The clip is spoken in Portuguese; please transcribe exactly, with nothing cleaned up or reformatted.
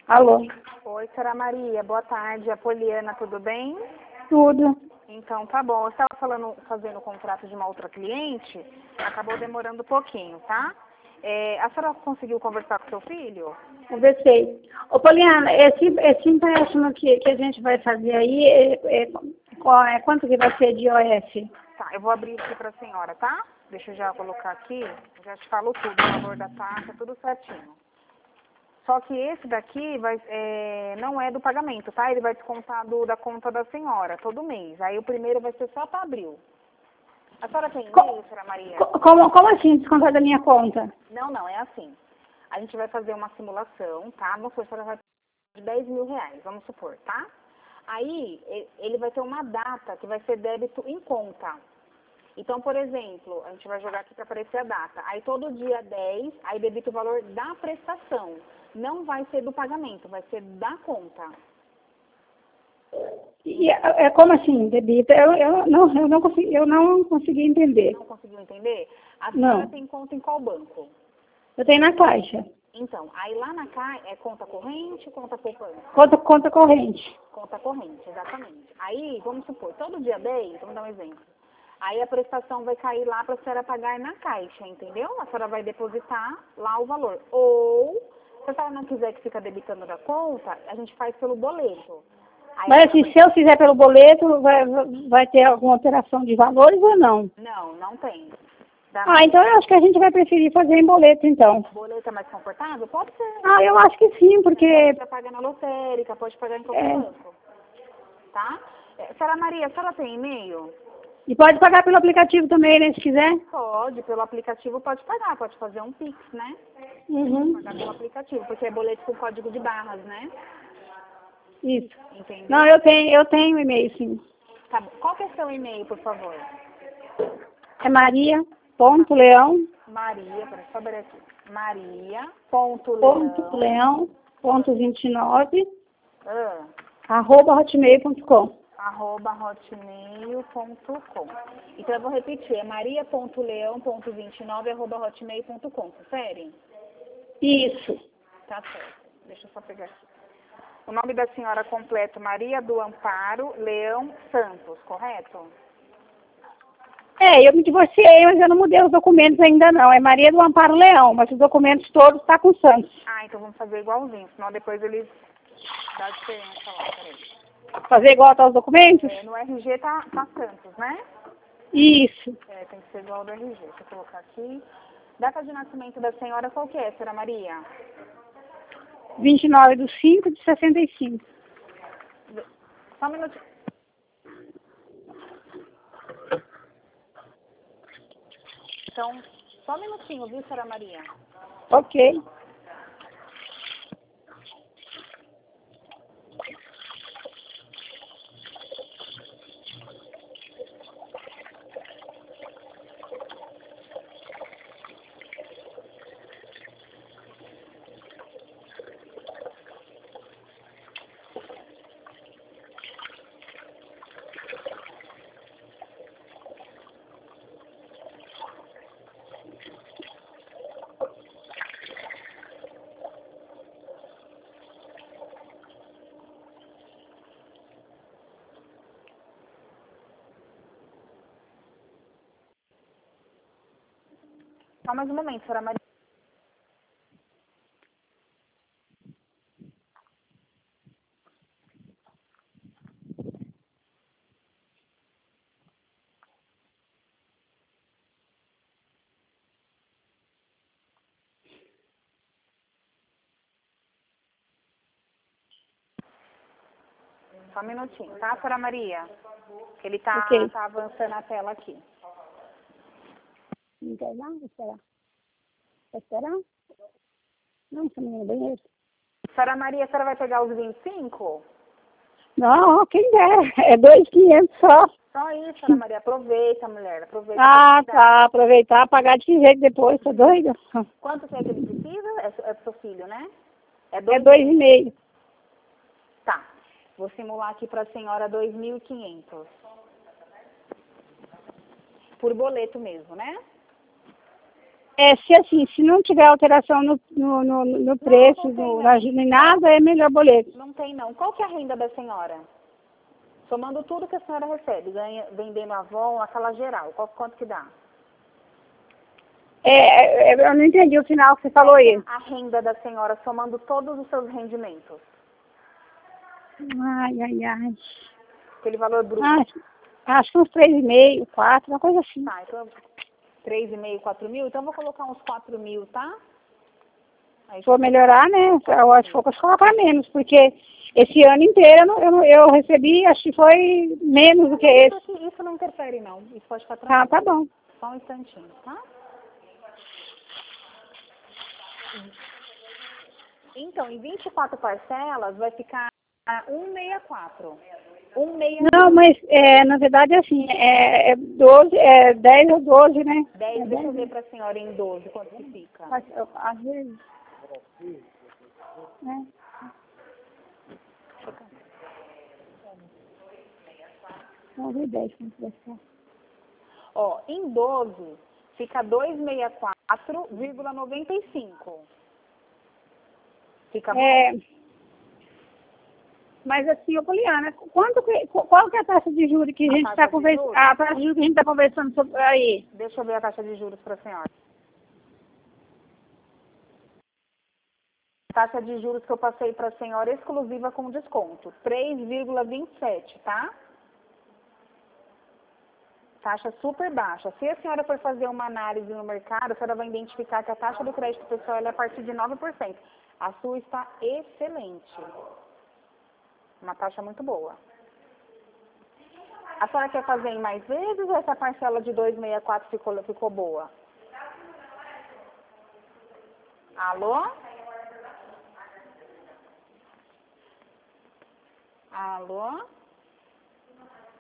Alô? Oi, senhora Maria, boa tarde. A Poliana, tudo bem? Tudo. Então, tá bom. Eu estava falando, fazendo o contrato de uma outra cliente, acabou demorando um pouquinho, tá? É, a senhora conseguiu conversar com seu filho? Conversei. Ô, Poliana, esse, esse empréstimo que, que a gente vai fazer aí, é, é, qual- é quanto que vai ser de O S? Tá, eu vou abrir aqui para a senhora, tá? Deixa eu já colocar aqui, já te falo tudo, o valor da taxa, tudo certinho. Só que esse daqui vai, é, não é do pagamento, tá? Ele vai descontar do, da conta da senhora, todo mês. Aí o primeiro vai ser só para abril. A senhora tem e-mail, senhora Maria? Co- Como, como assim descontar da minha conta? Não, não, é assim. A gente vai fazer uma simulação, tá? Vamos supor, a senhora vai de dez mil reais, vamos supor, tá? Aí, e- ele vai ter uma data que vai ser débito em conta. Então, por exemplo, a gente vai jogar aqui para aparecer a data. Aí, todo dia dez, aí debita o valor da prestação. Não vai ser do pagamento, vai ser da conta. E é, é como assim, debita? Eu, eu, não, eu, não consegui, eu não consegui entender. Não conseguiu entender? A senhora Não. tem conta em qual banco? Eu tenho na Caixa. Então, aí lá na caixa é conta corrente, conta poupança? Conta, conta corrente. Conta corrente, exatamente. Aí, vamos supor, todo dia dez, vamos dar um exemplo. Aí a prestação vai cair lá para a senhora pagar na caixa, entendeu? A senhora vai depositar lá o valor. Ou, se a senhora não quiser que fica debitando da conta, a gente faz pelo boleto. Aí a Mas senhora assim, vai- se eu fizer pelo boleto, vai, vai ter alguma alteração de valores ou não? Não, não tem. Dá Ah, então eu acho que a gente vai preferir fazer em boleto, então. boleto é mais confortável? Pode ser. Ah, eu acho que sim, porque... Pode pagar na lotérica, pode pagar em qualquer É, banco. Tá? É, senhora Maria, a senhora tem e-mail? e pode pagar pelo aplicativo também, né, se quiser. Pode, pelo aplicativo pode pagar, pode fazer um Pix, né? Uhum. Pagar pelo aplicativo, porque é boleto com código de barras, né? Isso. Entendeu? Não, eu tenho, eu tenho e-mail, sim. Tá bom. Qual que é seu e-mail, por favor? É maria ponto leão Maria, peraí, só abrir aqui. Maria, ponto ponto leão, leão ponto vinte e nove ah, arroba hotmail ponto com. arroba hotmail ponto com. Então eu vou repetir, é maria ponto leão ponto vinte e nove arroba hotmail ponto com, confere? Isso. Tá certo. Deixa eu só pegar aqui. O nome da senhora completo, Maria do Amparo Leão Santos, correto? É, eu me divorciei, mas eu não mudei os documentos ainda não. É Maria do Amparo Leão, mas os documentos todos estão com o Santos. Ah, então vamos fazer igualzinho, senão depois eles dão diferença lá, peraí. Fazer igual tá os documentos? É, no R G tá, tá Santos, né? Isso. É, tem que ser igual ao do R G. Deixa eu colocar aqui. Data de nascimento da senhora qual que é, senhora Maria? vinte e nove de cinco de sessenta e cinco. Só um minutinho. Então, só um minutinho, viu, senhora Maria? Ok. Só mais um momento, senhora Maria. Só um minutinho, tá, senhora Maria? Que ele tá, Ok. tá avançando a tela aqui. Não quer não? Vou esperar. Quer esperar? Não, essa menina é banheiro. Senhora Maria, a senhora vai pegar os vinte e cinco? Não, quem dera. É dois mil e quinhentos só. Só isso, senhora Maria. Aproveita, mulher. Aproveita. Ah, a tá. Aproveitar, pagar de que jeito depois, tá doida? Quanto que é que ele precisa? É, su- é pro seu filho, né? É É dois? dois e meio. Tá. Vou simular aqui pra senhora dois mil e quinhentos. Por boleto mesmo, né? É, se assim, se não tiver alteração no, no, no, no preço, não tem, no, não. na, nem nada, é melhor boleto. Não tem não. Qual que é a renda da senhora? Somando tudo que a senhora recebe, ganha, vendendo Avon, aquela geral, qual, quanto que dá? É, é, eu não entendi o final que você falou aí. A renda da senhora, somando todos os seus rendimentos. Ai, ai, ai. Aquele valor bruto. Acho, acho que uns três e meio, quatro, uma coisa assim. Tá, então três e meio, quatro mil? Então eu vou colocar uns quatro mil, tá? Aí, Se for melhorar, né? Eu acho que vou colocar menos, porque esse ano inteiro eu, não- eu, não- eu recebi, acho que foi menos do que esse. isso, isso não interfere não. Isso pode ficar Tá, tranquilo. tá bom. Só um instantinho, tá? Então, em vinte e quatro parcelas vai ficar cento e sessenta e quatro. cento e sessenta Não, mas é, na verdade é assim, é, é doze, é dez ou doze, né? dez, É deixa eu dez, ver pra senhora em doze quanto que fica. Às às vezes, né? Vamos ver dez, como que vai ficar. Ó, em doze fica duzentos e sessenta e quatro vírgula noventa e cinco. Fica bom? É, mas assim, ô Poliana, quanto que, qual que é a taxa de juros que a A gente taxa está de conversando? juros? A taxa de juros que a gente está conversando sobre aí. Deixa eu ver a taxa de juros pra senhora. Taxa de juros que eu passei para a senhora exclusiva com desconto, três vírgula vinte e sete, tá? Taxa super baixa. Se a senhora for fazer uma análise no mercado, a senhora vai identificar que a taxa do crédito pessoal ela é a partir de nove por cento. A sua está excelente. Uma taxa muito boa. A senhora quer fazer em mais vezes ou essa parcela de duzentos e sessenta e quatro ficou, ficou boa? Alô? Alô?